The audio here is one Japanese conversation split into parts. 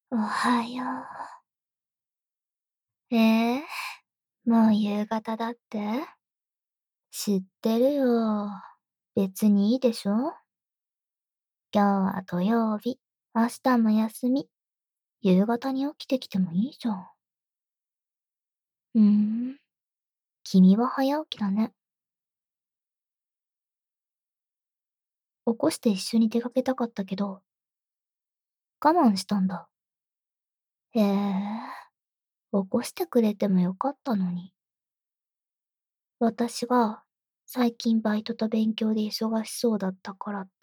おはよう。ええ、もう夕方だって？知ってるよ。別にいいでしょ？今日は土曜日、明日も休み。夕方に起きてきてもいいじゃん。うーん、君は早起きだね。起こして一緒に出かけたかったけど、我慢したんだ。へえ、起こしてくれてもよかったのに。私が最近バイトと勉強で忙しそうだったからって？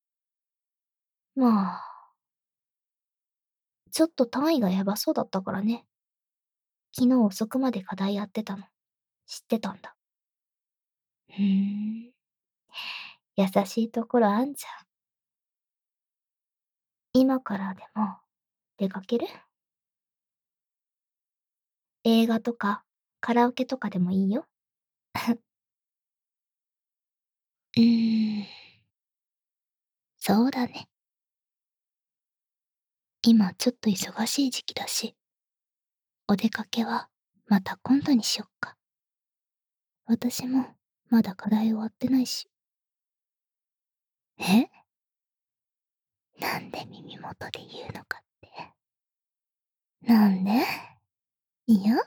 まあ、ちょっと単位がやばそうだったからね。昨日遅くまで課題やってたの。知ってたんだ。ふーん。優しいところあんじゃん。今からでも出かける？映画とかカラオケとかでもいいよ。うーん。そうだね。今ちょっと忙しい時期だし、お出かけはまた今度にしよっか。私もまだ課題終わってないし。え？なんで耳元で言うのかって。なんで？いや、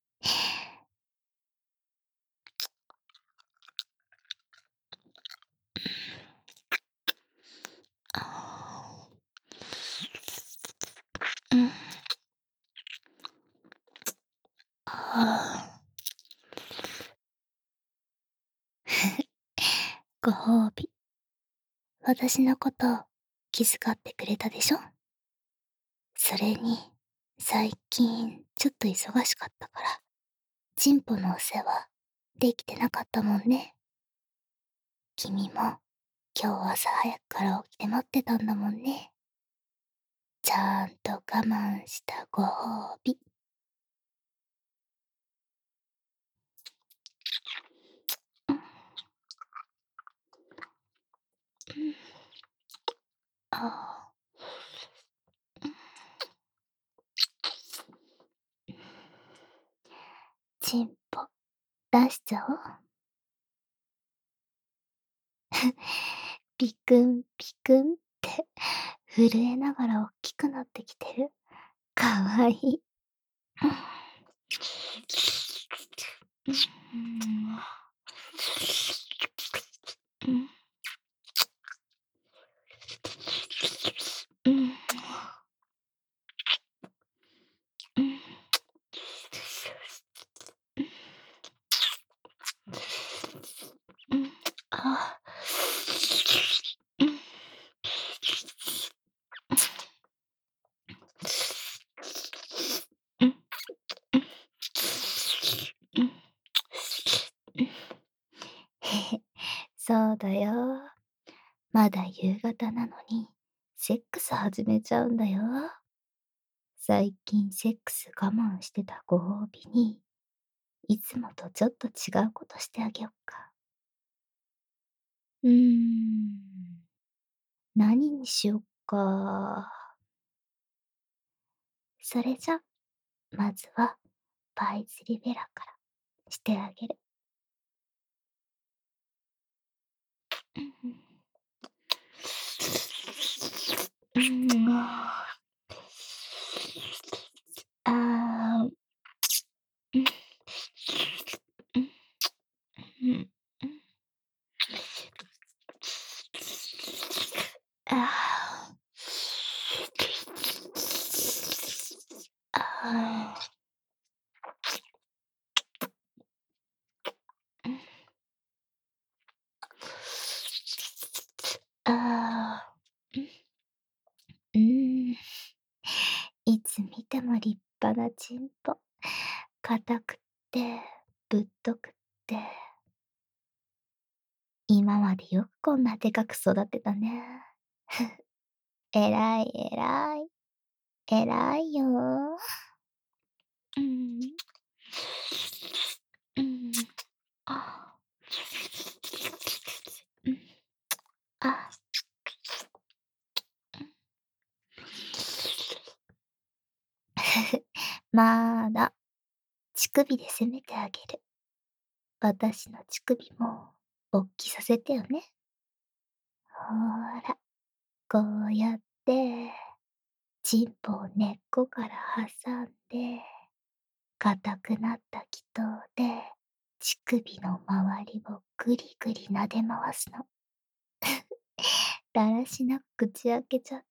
あー、うん。あご褒美。私のこと気遣ってくれたでしょ？それに、最近ちょっと忙しかったから、チンポのお世話できてなかったもんね。君も今日朝早くから起きて待ってたんだもんね。ちゃんと我慢したご褒美。うん、うん、あー、うん、チンポ出しちゃおう。ピクンピクンって震えながら大きくなってきてる。かわいい。うん、うん、うん、うん、うん、あ、うん、うん、うん、うん。へへ、そうだよ。まだ夕方なのに、セックス始めちゃうんだよ。最近セックス我慢してたご褒美に、いつもとちょっと違うことしてあげよっか。うーん、何にしよっか。それじゃ、まずは、パイズリベラからしてあげる。うん、うん、あー、うん、うん、うん、うん、ああ、ああ、うん、ああ、うん、いつ見ても立派なチンポ。硬くって、ぶっとくって。今までよくこんなでかく育てたね。えらいえらい。偉いよ。うん。うん。あ。うん。あ。 まだ、乳首で攻めてあげる。私の乳首も、おっきさせてよね。ほーら、こうやって、チンポを根っこから挟んで、硬くなった気筒で、乳首の周りをぐりぐり撫で回すの。だらしなく口開けちゃって。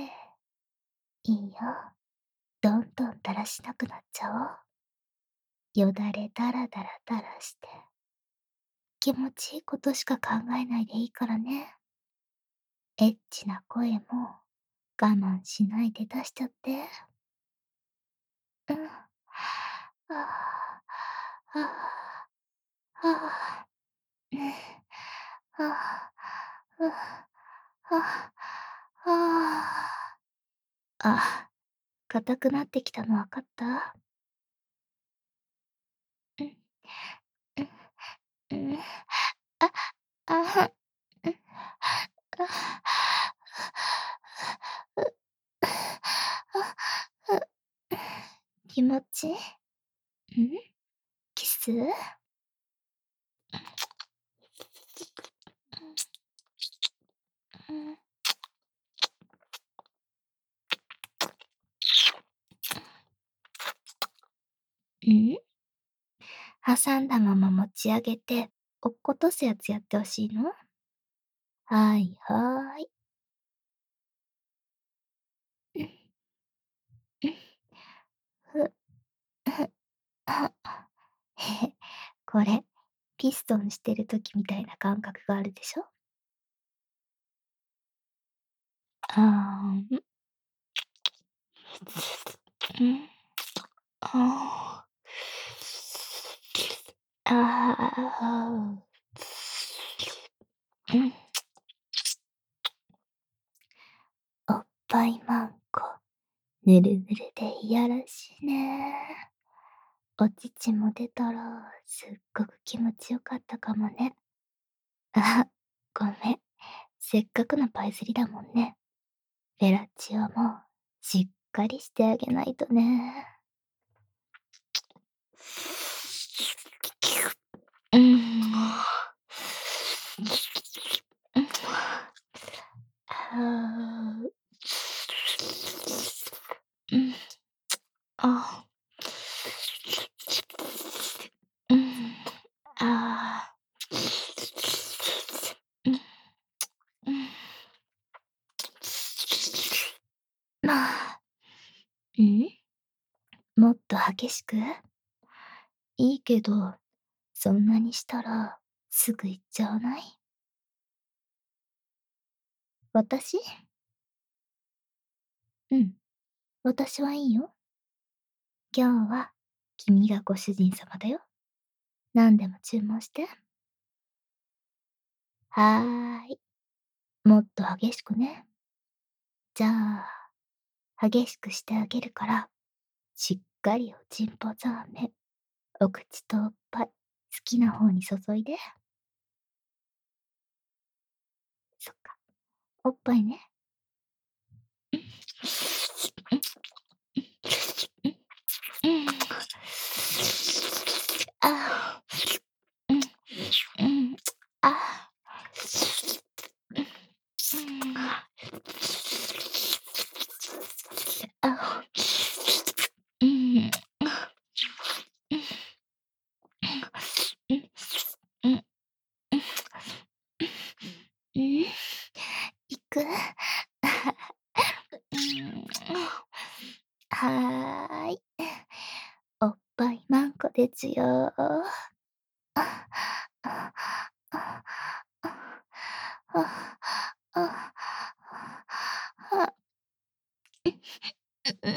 いいよ。どんどんだらしなくなっちゃおう。よだれだらだらだらして。気持ちいいことしか考えないでいいからね。エッチな声も我慢しないで出しちゃって。うん。はあ、はあ、はあ、うん、はあ、はあ、はあ。あ、硬くなってきたのわかった？うん、うん、うん。あ、あは、うん、あ、気持ち？キス？うん。挟んだまま持ち上げて、落っことすやつやってほしいの？はいはーい。うん、うん、ふ、ふ、あ、へへ、これ、ピストンしてる時みたいな感覚があるでしょ？あーん、うん、ああ、ああ、うん、おっぱいマンコ、ぬるぬるでいやらしいね。お乳も出たら、すっごく気持ちよかったかもね。あ、ごめん。せっかくのパイスリだもんね。フェラチオも、しっかりしてあげないとね。うん。うん。はあ。うん。あ。うん。ああ。うん。うん。まあ。ん？もっと激しく？いいけど、そんなにしたら、すぐ行っちゃわない？私？うん。私はいいよ。今日は、君がご主人様だよ。何でも注文して。はーい。もっと激しくね。じゃあ、激しくしてあげるから、しっかりおちんぽざーめ。お口とおっぱい、好きな方に注いで。そっか。おっぱいね。うん。あー、うん、うん、あー、うん、あ、うん、うん、うん、うん、うん、行く？うん、はーい。おっぱいマンコですよ。あ、あ、あ、あ、あ、あ、あ、う、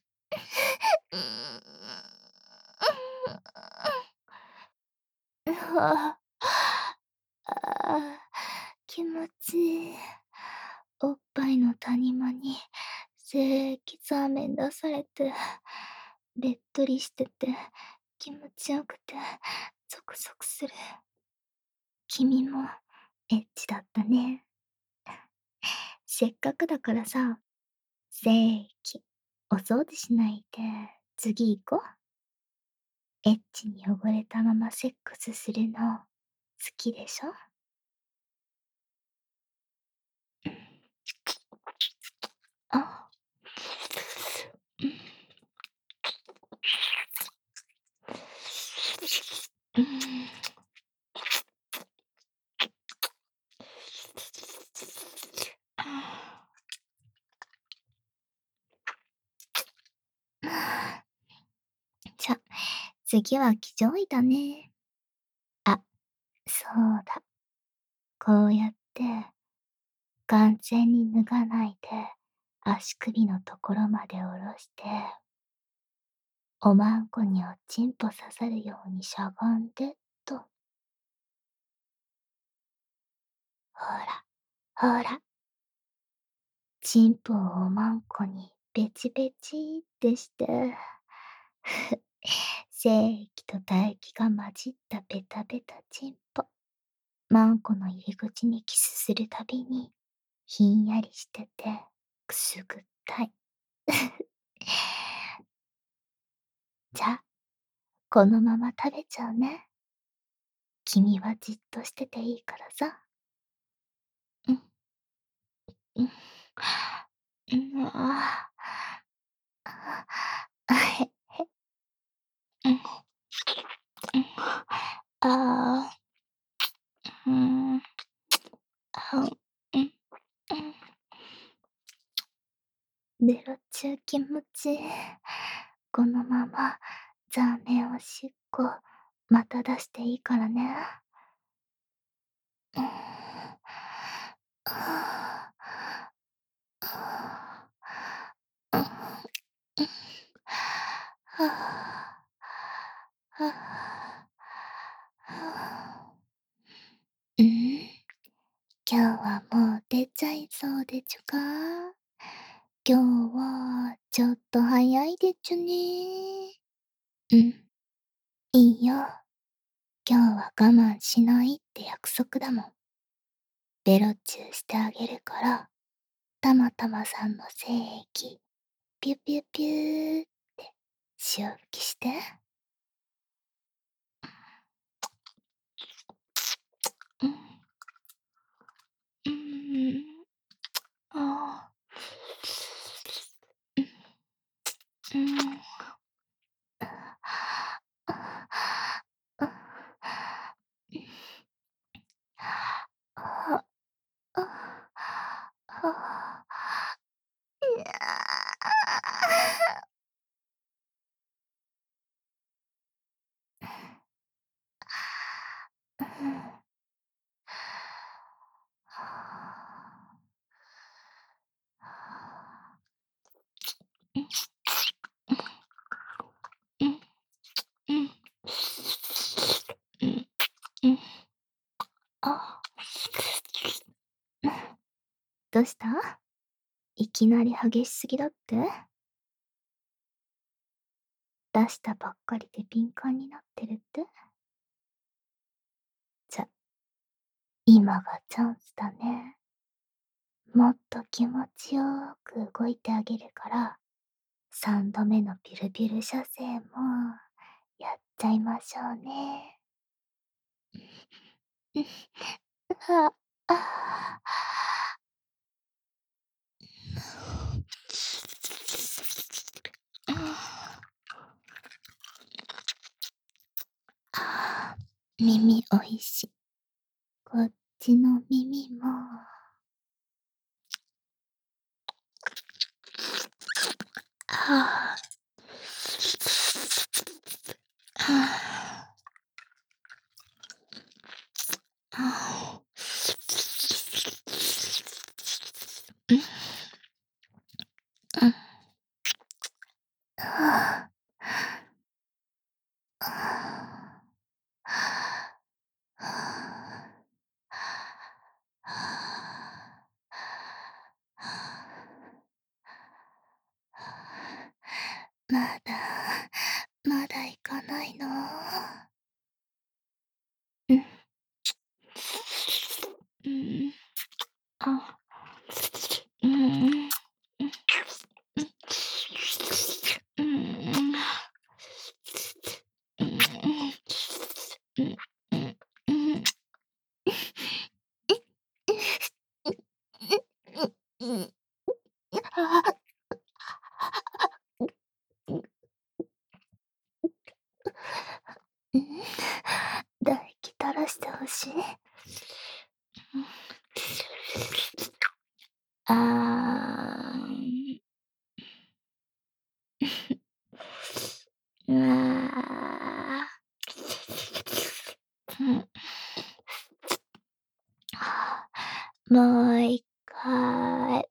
ああ、気持ちいい。おっぱいの谷間に精液ザーメン出されて、べっとりしてて、気持ちよくて、ゾクゾクする。君もエッチだったね。せっかくだからさ、精液お掃除しないで次行こう。エッチに汚れたままセックスするの好きでしょ？あ、うん、うん。じゃ、次は騎乗位だね。あ、そうだ。こうやって完全に脱がないで足首のところまで下ろして、おまんこにおちんぽ刺さるようにしゃがんでっと。ほら、ほら、ちんぽをおまんこにベチベチってして、精液と唾液が混じったベタベタちんぽ。マンコの入り口にキスするたびに、ひんやりしてて、くすぐったい。じゃあ、このまま食べちゃうね。君はじっとしてていいからさ。うん、うん。うん、あへ、へ、うん、うん。あうん、あ、うん、うん。ベロ中気持ちいい。このまま、残念おしっこ、また出していいからね。うん。ああ。うん。はあ。はあ。うん、今日はもう出ちゃいそうでちゅか？今日はちょっと早いでちゅね。うん、いいよ。今日は我慢しないって約束だもん。ベロチューしてあげるから、たまたまさんの精液、ピュピュピューって潮吹きして。うん、うん、ああ、うん、うん。どうした？いきなり激しすぎだって？出したばっかりで敏感になってるって？じゃ、今がチャンスだね。もっと気持ちよーく動いてあげるから、3度目のビュルビュル射精もやっちゃいましょうね。あ、ああ、耳おいしい。こっちの耳も。はあ、はあ、はあ、うん、うん、はあ、はあ、はあ、まだ、まだ行かないの？うん、うん、あ、うん、うん、うん、うん。 あー、うわー。もう一回。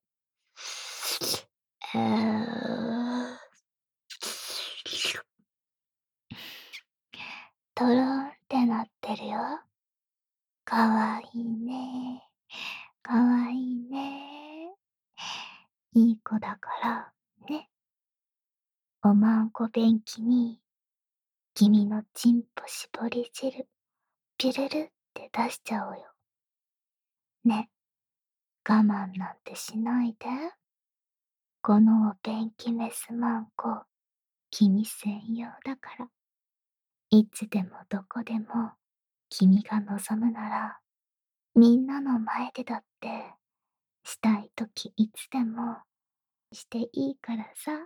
トロンってなってるよ。かわいいね。かわいいね。いい子だから、ね。おまんこ便器に、君のチンポ絞り汁、ピュルルって出しちゃおうよ。ね。我慢なんてしないで。このお便器メスマンコ、君専用だから。いつでもどこでも、君が望むなら、みんなの前でだって、したいときいつでも、していいからさ。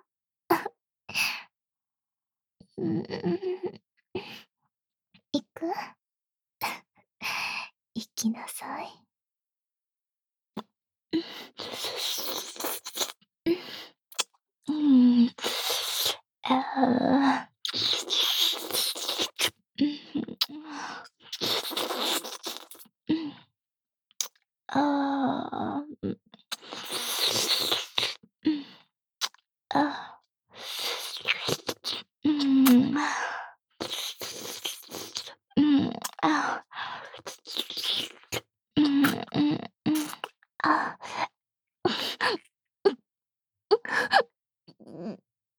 うん、行く。行きなさい。うん。ああ。ああ。あ。うん。うん。あ。うん、うん、うん。あ。うん。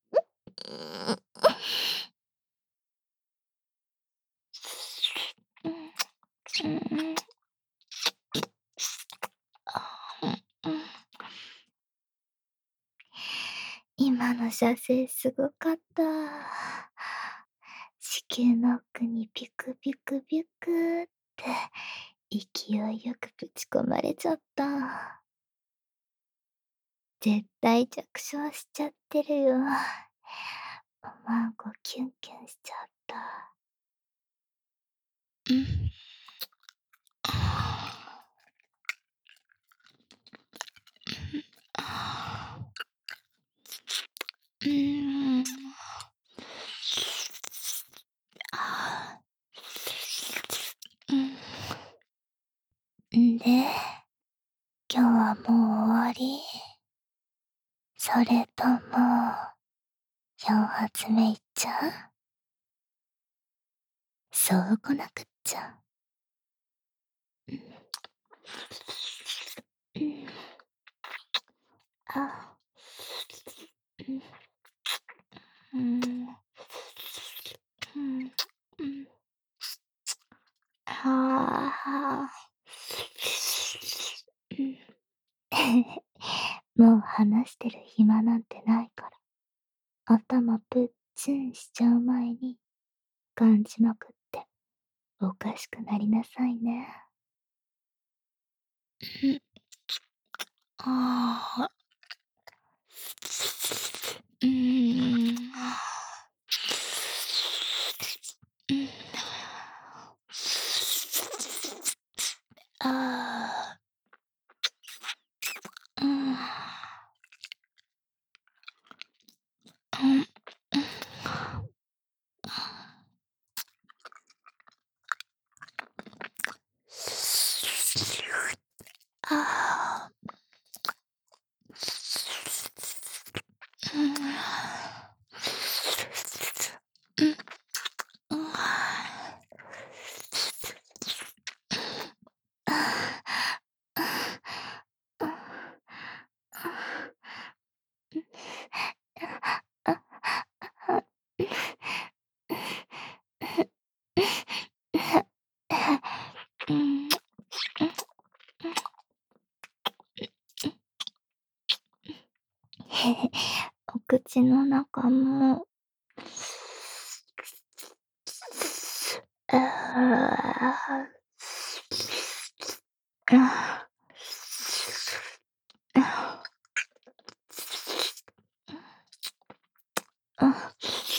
うん。うん。今の射精すごかった。子宮の奥にビクビクビクって勢いよくぶち込まれちゃった。絶対着床しちゃってるよ。おまんこキュンキュンしちゃった。うん。うん。あんで、今日はもう終わり？それとも、4発目いっちゃう？そうこなくっちゃ。うん。うん。あ。うん。うん。うん。うん。はあ。うん。もう話してる暇なんてないから、頭ぶっつんしちゃう前に、感じまくって、おかしくなりなさいね。うん。ああ。うーん。うん。ああ。うん。うん。ああ。うん。うん。うん。うん。お口の中も、ああ。ああ。あ。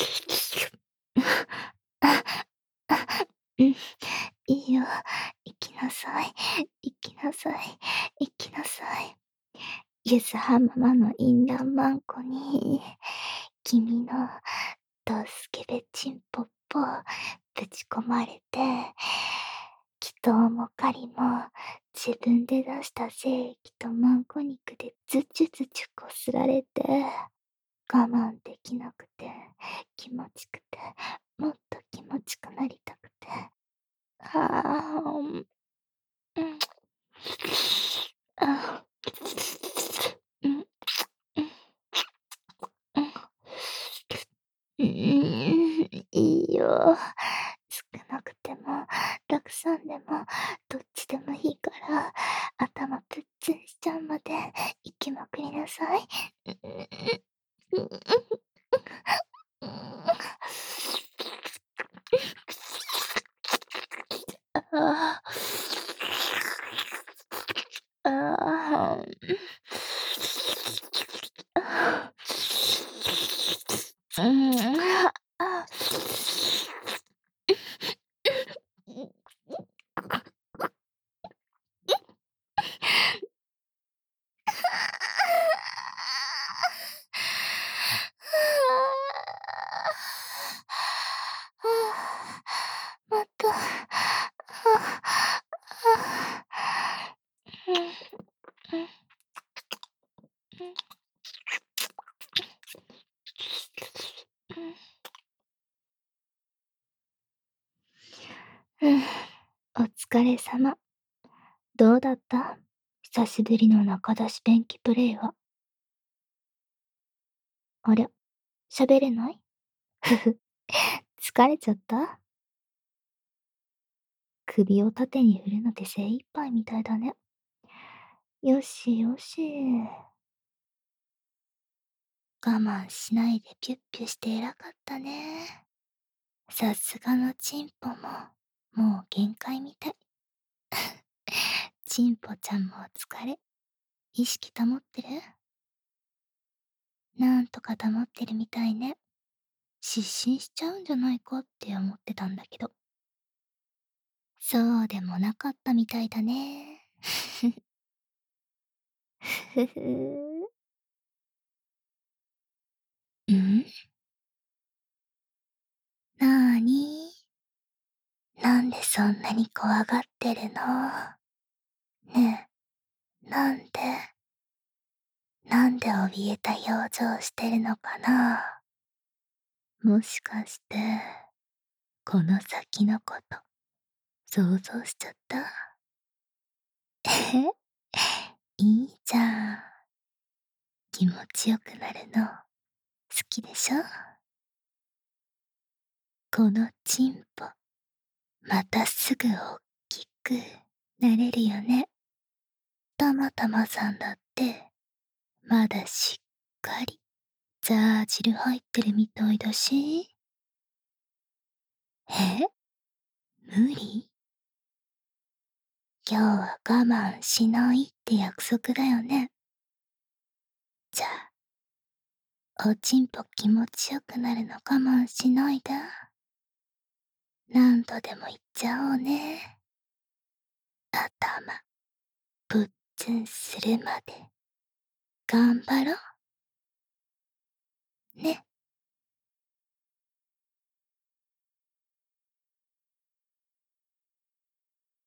うん、いいよ。行きなさい。行きなさい。行きなさい。 ゆずはママのインランマンコに、君のドスケベチンポッポぶち込まれて、祈祷も狩りも自分で出した精液とマンコ肉でズチュズチュこすられて、我慢できなくて、気持ちくて、もっと気持ちくなりたくて。はあ、うん。あ、うん、うん、うん。いいよ。少なくても、たくさんでも、どっちでもいいから、頭プッツンしちゃうまで、行きまくりなさい。ああ、ああ。うん、あ、また、お疲れ様。どうだった？久しぶりの中出しペンキプレイは。ありゃ、喋れない？ふふ、疲れちゃった？首を縦に振るので精一杯みたいだね。よしよし。我慢しないでピュッピュして偉かったね。さすがのチンポも、もう限界みたい。チンポちゃんもお疲れ。意識保ってる？なんとか保ってるみたいね。失神しちゃうんじゃないかって思ってたんだけど。そうでもなかったみたいだね。ふふ。ん？なーに？なんでそんなに怖がってるの？ねえ、なんで怯えた表情してるのかな？もしかして、この先のこと想像しちゃった？え、いいじゃん。気持ちよくなるの好きでしょ？このチンポ、またすぐおっきくなれるよね。たまたまさんだって、まだしっかり、ザー汁入ってるみたいだし。え？無理？今日は我慢しないって約束だよね。じゃあ、おちんぽ気持ちよくなるの我慢しないで。何度でも言っちゃおうね。頭、ぷっつんするまで、頑張ろう。ね。